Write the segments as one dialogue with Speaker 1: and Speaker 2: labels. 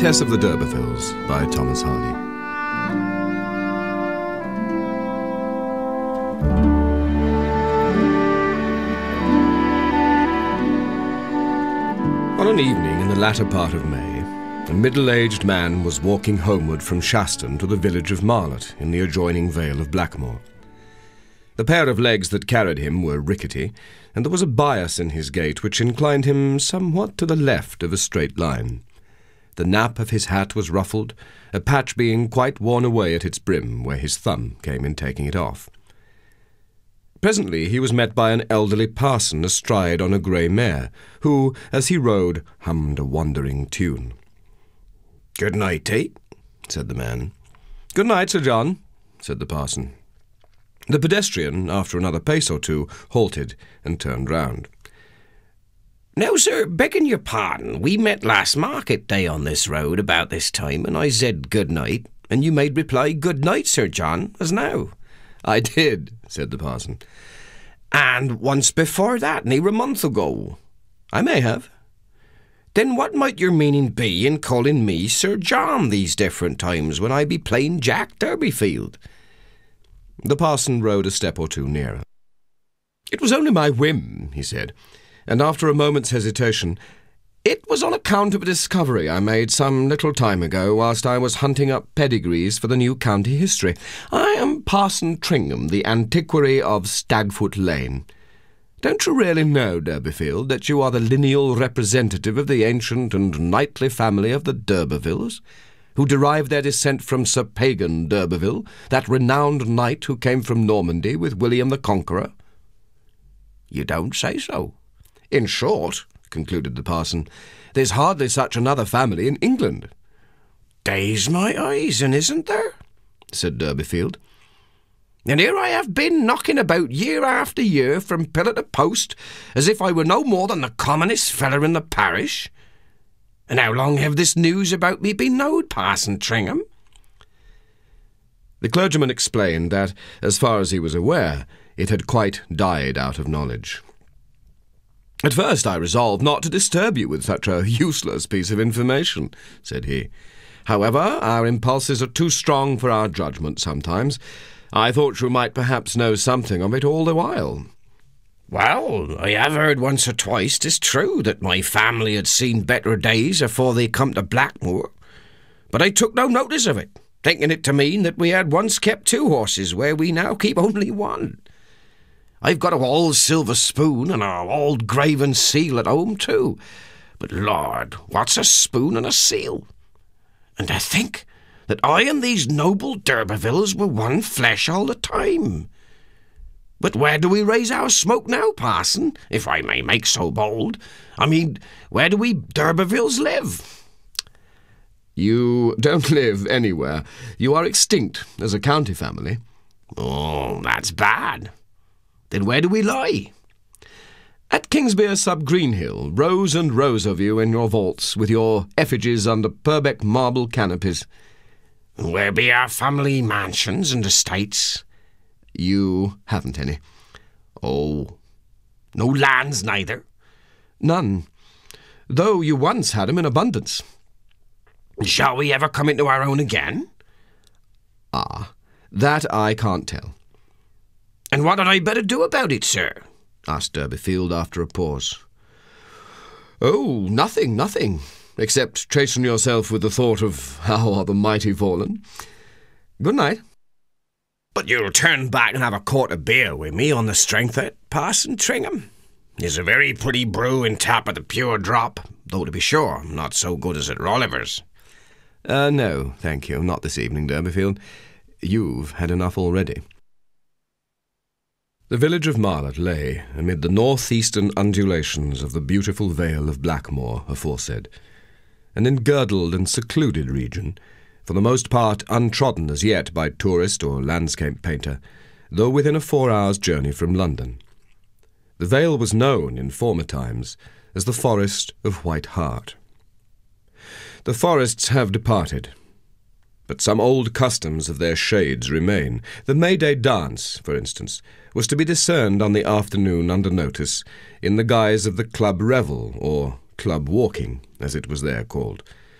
Speaker 1: Countess of the D'Urbervilles by Thomas Hardy. On an evening in the latter part of May, a middle-aged man was walking homeward from Shaston to the village of Marlott in the adjoining Vale of Blackmoor. The pair of legs that carried him were rickety, and there was a bias in his gait which inclined him somewhat to the left of a straight line. The nap of his hat was ruffled, a patch being quite worn away at its brim where his thumb came in taking it off. Presently he was met by an elderly parson astride on a grey mare, who, as he rode, hummed a wandering tune. "Good night, Tate," said the man. "Good night, Sir John," said the parson. The pedestrian, after another pace or two, halted and turned round.
Speaker 2: "Now, sir, begging your pardon, we met last market day on this road about this time, and I said good night, and you made reply, 'Good night, Sir John,' as now."
Speaker 1: "I did," said the parson.
Speaker 2: "And once before that, near a month ago."
Speaker 1: "I may have."
Speaker 2: "Then what might your meaning be in calling me Sir John these different times when I be plain Jack Durbeyfield?"
Speaker 1: The parson rode a step or two nearer. "It was only my whim," he said, and after a moment's hesitation, "it was on account of a discovery I made some little time ago whilst I was hunting up pedigrees for the new county history. I am Parson Tringham, the antiquary of Stagfoot Lane. Don't you really know, Durbeyfield, that you are the lineal representative of the ancient and knightly family of the D'Urbervilles, who derive their descent from Sir Pagan d'Urberville, that renowned knight who came from Normandy with William the Conqueror?"
Speaker 2: "You don't say so."
Speaker 1: "In short," concluded the parson, "there's hardly such another family in England."
Speaker 2: "Daze my eyes, and isn't there?"
Speaker 1: said Durbeyfield.
Speaker 2: "And here I have been knocking about year after year from pillar to post, as if I were no more than the commonest feller in the parish. And how long have this news about me been knowed, Parson Tringham?"
Speaker 1: The clergyman explained that, as far as he was aware, it had quite died out of knowledge. "At first I resolved not to disturb you with such a useless piece of information," said he. "However, our impulses are too strong for our judgment sometimes. I thought you might perhaps know something of it all the while."
Speaker 2: "Well, I have heard once or twice, 'tis true, that my family had seen better days afore they come to Blackmoor, but I took no notice of it, thinking it to mean that we had once kept 2 horses where we now keep only 1. I've got a old silver spoon and a old graven seal at home too, but Lord, what's a spoon and a seal? And to think that I and these noble D'Urbervilles were one flesh all the time. But where do we raise our smoke now, parson, if I may make so bold? I mean, where do we D'Urbervilles live?"
Speaker 1: "You don't live anywhere. You are extinct as a county family."
Speaker 2: "Oh, that's bad. Then where do we lie?"
Speaker 1: "At Kingsbere sub Greenhill, rows and rows of you in your vaults, with your effigies under Purbeck marble canopies."
Speaker 2: "Where be our family mansions and estates?"
Speaker 1: "You haven't any."
Speaker 2: "Oh, no lands neither?"
Speaker 1: "None, though you once had 'em in abundance."
Speaker 2: "Shall we ever come into our own again?"
Speaker 1: "Ah, that I can't tell."
Speaker 2: "And what had I better do about it, sir?"
Speaker 1: asked Durbeyfield after a pause. "Oh, nothing, except chasten yourself with the thought of how are the mighty fallen. Good night."
Speaker 2: "But you'll turn back and have a quart of beer with me on the strength of it, Parson Tringham? It's a very pretty brew in tap at the pure drop, though to be sure, not so good as at Rolliver's."
Speaker 1: "No, thank you, not this evening, Durbeyfield. You've had enough already." The village of Marlott lay amid the north-eastern undulations of the beautiful Vale of Blackmoor aforesaid, an engirdled and secluded region, for the most part untrodden as yet by tourist or landscape painter, though within a 4 hours' journey from London. The Vale was known in former times as the Forest of White Hart. The forests have departed, but some old customs of their shades remain. The May Day dance, for instance, was to be discerned on the afternoon under notice in the guise of the club revel, or club walking, as it was there called.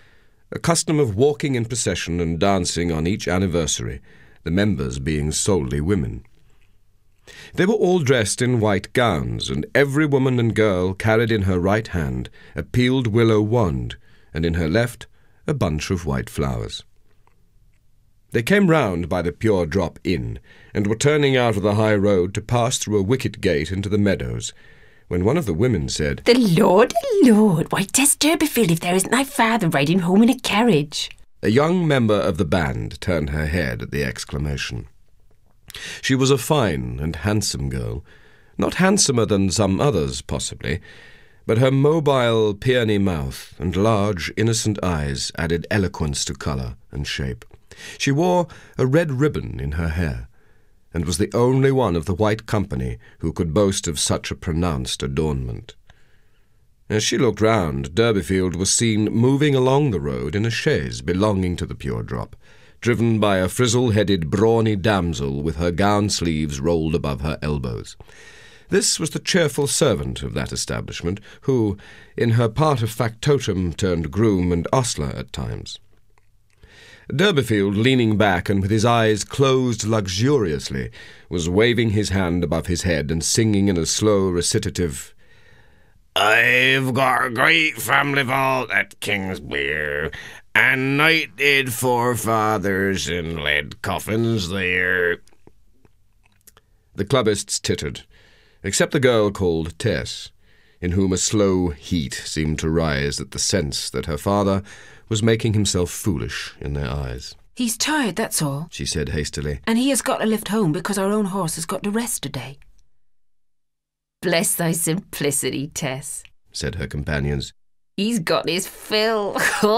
Speaker 1: a custom of walking in procession and dancing on each anniversary, the members being solely women. They were all dressed in white gowns, and every woman and girl carried in her right hand a peeled willow wand, and in her left a bunch of white flowers. They came round by the Pure Drop Inn, and were turning out of the high road to pass through a wicket gate into the meadows, when one of the women said,
Speaker 3: The Lord, why, Tess Durbeyfield, if there isn't thy father riding home in a carriage.
Speaker 1: A young member of the band turned her head at the exclamation. She was a fine and handsome girl, not handsomer than some others, possibly, but her mobile, peony mouth and large, innocent eyes added eloquence to colour and shape. She wore a red ribbon in her hair, and was the only one of the white company who could boast of such a pronounced adornment. As she looked round, Durbeyfield was seen moving along the road in a chaise belonging to the Pure Drop, driven by a frizzle-headed, brawny damsel with her gown sleeves rolled above her elbows. This was the cheerful servant of that establishment, who, in her part of factotum, turned groom and ostler at times. Durbeyfield, leaning back and with his eyes closed luxuriously, was waving his hand above his head and singing in a slow recitative, I've got a great family vault at Kingswear, and knighted forefathers in lead coffins there. The clubbists tittered, except the girl called Tess, in whom a slow heat seemed to rise at the sense that her father was making himself foolish in their eyes.
Speaker 3: He's tired, that's all,
Speaker 1: she said hastily.
Speaker 3: And he has got to lift home because our own horse has got to rest today. Bless thy simplicity, Tess,
Speaker 1: said her companions.
Speaker 3: He's got his fill.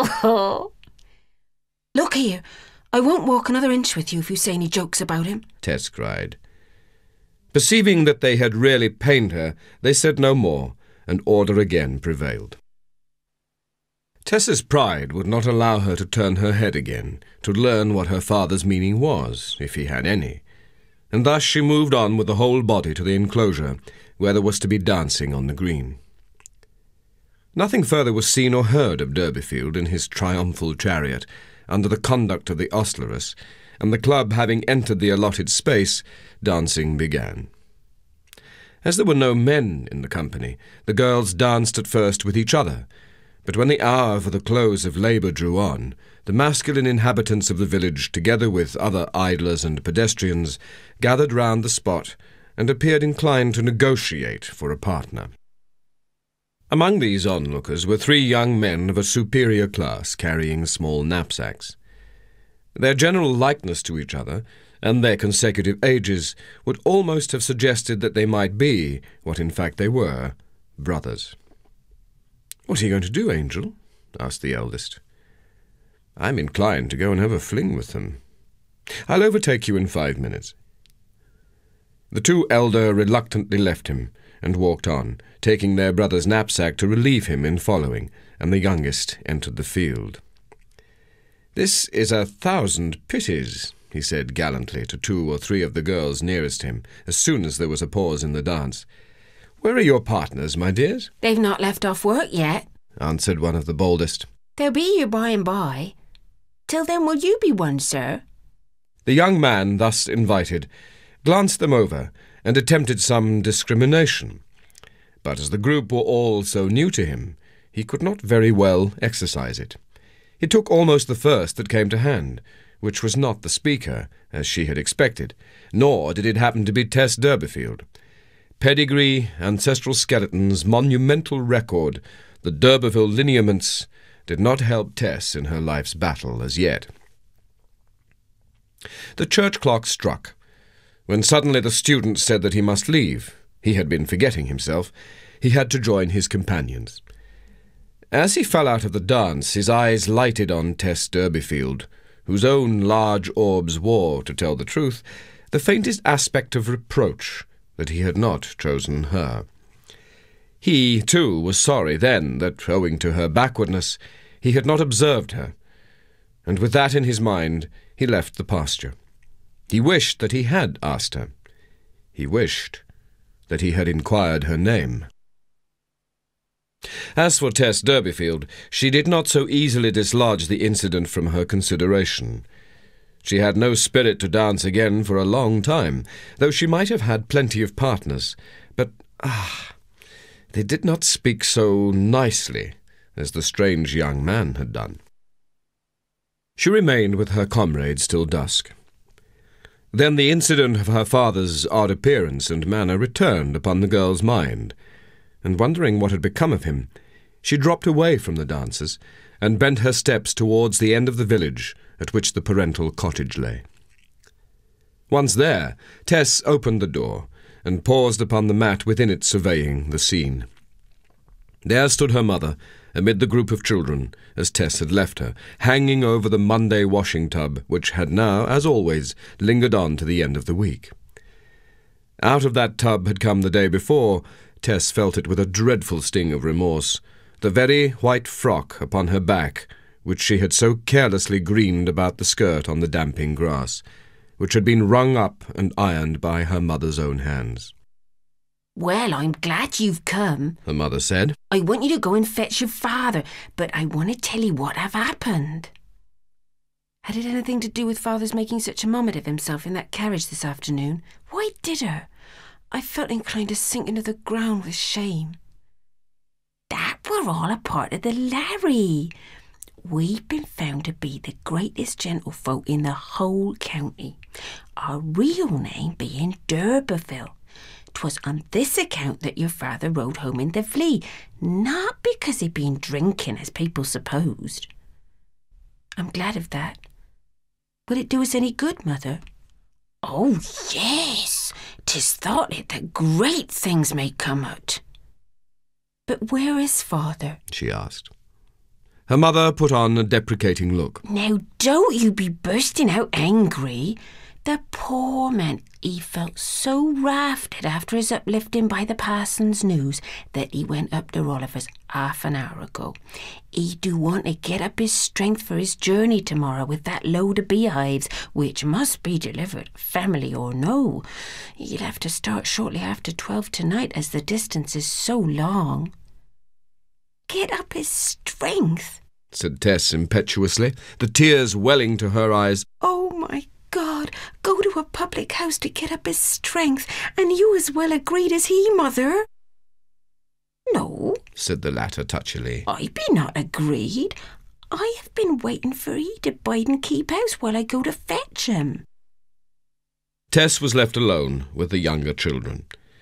Speaker 3: Look here, I won't walk another inch with you if you say any jokes about him,
Speaker 1: Tess cried. Perceiving that they had really pained her, they said no more, and order again prevailed. Tess's pride would not allow her to turn her head again, to learn what her father's meaning was, if he had any, and thus she moved on with the whole body to the enclosure, where there was to be dancing on the green. Nothing further was seen or heard of Durbeyfield in his triumphal chariot, under the conduct of the ostleress, and the club having entered the allotted space, dancing began. As there were no men in the company, the girls danced at first with each other, but when the hour for the close of labour drew on, the masculine inhabitants of the village, together with other idlers and pedestrians, gathered round the spot and appeared inclined to negotiate for a partner. Among these onlookers were 3 young men of a superior class carrying small knapsacks. Their general likeness to each other, and their consecutive ages, would almost have suggested that they might be, what in fact they were, brothers. "What are you going to do, Angel?" asked the eldest. "I'm inclined to go and have a fling with them. I'll overtake you in 5 minutes." The 2 elder reluctantly left him, and walked on, taking their brother's knapsack to relieve him in following, and the youngest entered the field. "This is 1,000 pities," he said gallantly to 2 or 3 of the girls nearest him, as soon as there was a pause in the dance. "Where are your partners, my dears?"
Speaker 3: They've not left off work yet,
Speaker 1: answered one of the boldest.
Speaker 3: They'll be here by and by. Till then will you be one, sir?
Speaker 1: The young man, thus invited, glanced them over, and attempted some discrimination. But as the group were all so new to him, he could not very well exercise it. He took almost the first that came to hand, which was not the speaker, as she had expected, nor did it happen to be Tess Durbeyfield. Pedigree, ancestral skeletons, monumental record, the D'Urberville lineaments did not help Tess in her life's battle as yet. The church clock struck, when suddenly the student said that he must leave. He had been forgetting himself. He had to join his companions. As he fell out of the dance, his eyes lighted on Tess Durbeyfield, whose own large orbs wore, to tell the truth, the faintest aspect of reproach that he had not chosen her. He, too, was sorry then that, owing to her backwardness, he had not observed her, and with that in his mind he left the pasture. He wished that he had asked her. He wished that he had inquired her name. As for Tess Durbeyfield, she did not so easily dislodge the incident from her consideration. She had no spirit to dance again for a long time, though she might have had plenty of partners. But, they did not speak so nicely as the strange young man had done. She remained with her comrades till dusk. Then the incident of her father's odd appearance and manner returned upon the girl's mind, and wondering what had become of him, she dropped away from the dances and bent her steps towards the end of the village at which the parental cottage lay. Once there, Tess opened the door and paused upon the mat within it, surveying the scene. There stood her mother, amid the group of children, as Tess had left her, hanging over the Monday washing tub, which had now, as always, lingered on to the end of the week. Out of that tub had come the day before, Tess felt it with a dreadful sting of remorse, the very white frock upon her back, which she had so carelessly greened about the skirt on the damping grass, which had been wrung up and ironed by her mother's own hands.
Speaker 3: "Well, I'm glad you've come,"
Speaker 1: the mother said.
Speaker 3: "I want you to go and fetch your father, but I want to tell you what have happened." Had it anything to do with father's making such a moment of himself in that carriage this afternoon? Why did her? I felt inclined to sink into the ground with shame. That were all a part of the Larry. We've been found to be the greatest gentlefolk in the whole county, our real name being d'Urberville. 'Twas on this account that your father rode home in the flea, not because he'd been drinking, as people supposed. I'm glad of that. Will it do us any good, Mother? Oh, yes. 'Tis thought it that great things may come o't. But where is father? She asked.
Speaker 1: Her mother put on a deprecating look.
Speaker 3: Now, don't you be bursting out angry. The poor man, he felt so rafted after his uplifting by the parson's news that he went up to Rolliver's half an hour ago. He do want to get up his strength for his journey tomorrow with that load of beehives, which must be delivered, family or no. He'll have to start shortly after 12 tonight, as the distance is so long. Get up his strength,
Speaker 1: said Tess impetuously, the tears welling to her eyes.
Speaker 3: Oh, my God, go to a public house to get up his strength, and you as well agreed as he, Mother. No,
Speaker 1: said the latter touchily.
Speaker 3: I be not agreed. I have been waiting for he to bide and keep house while I go to fetch him.
Speaker 1: Tess was left alone with the younger children.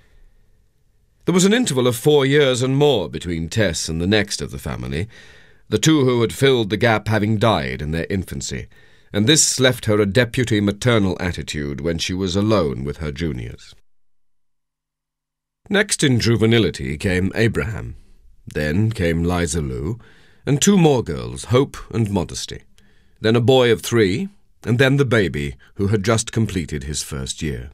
Speaker 1: There was an interval of 4 years and more between Tess and the next of the family, the two who had filled the gap having died in their infancy, and this left her a deputy maternal attitude when she was alone with her juniors. Next in juvenility came Abraham. Then came Liza Lou, and 2 more girls, Hope and Modesty. Then a boy of 3, and then the baby, who had just completed his first year.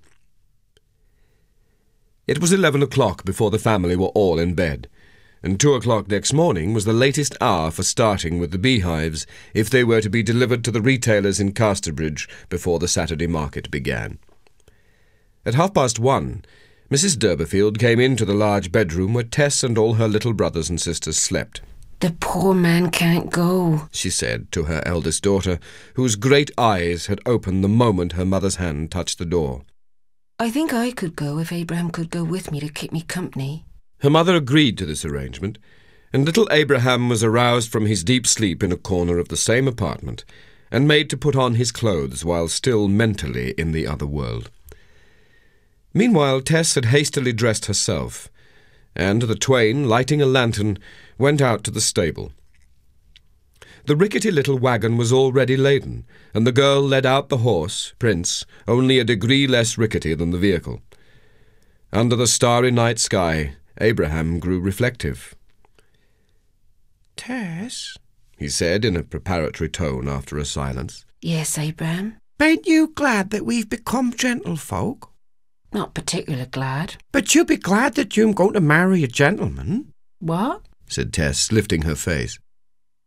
Speaker 1: It was 11 o'clock before the family were all in bed, and 2 o'clock next morning was the latest hour for starting with the beehives if they were to be delivered to the retailers in Casterbridge before the Saturday market began. At 1:30, Mrs. Durbeyfield came into the large bedroom where Tess and all her little brothers and sisters slept.
Speaker 3: The poor man can't go,
Speaker 1: she said to her eldest daughter, whose great eyes had opened the moment her mother's hand touched the door.
Speaker 3: I think I could go if Abraham could go with me to keep me company.
Speaker 1: Her mother agreed to this arrangement, and little Abraham was aroused from his deep sleep in a corner of the same apartment, and made to put on his clothes while still mentally in the other world. Meanwhile, Tess had hastily dressed herself, and the twain, lighting a lantern, went out to the stable. The rickety little wagon was already laden, and the girl led out the horse, Prince, only a degree less rickety than the vehicle. Under the starry night sky, Abraham grew reflective.
Speaker 2: "Tess,"
Speaker 1: he said in a preparatory tone after a silence.
Speaker 3: Yes, Abraham?
Speaker 2: "Bain't you glad that we've become gentlefolk?"
Speaker 3: Not particular glad.
Speaker 2: "But you be glad that you'm going to marry a gentleman?"
Speaker 3: What?
Speaker 1: said Tess, lifting her face.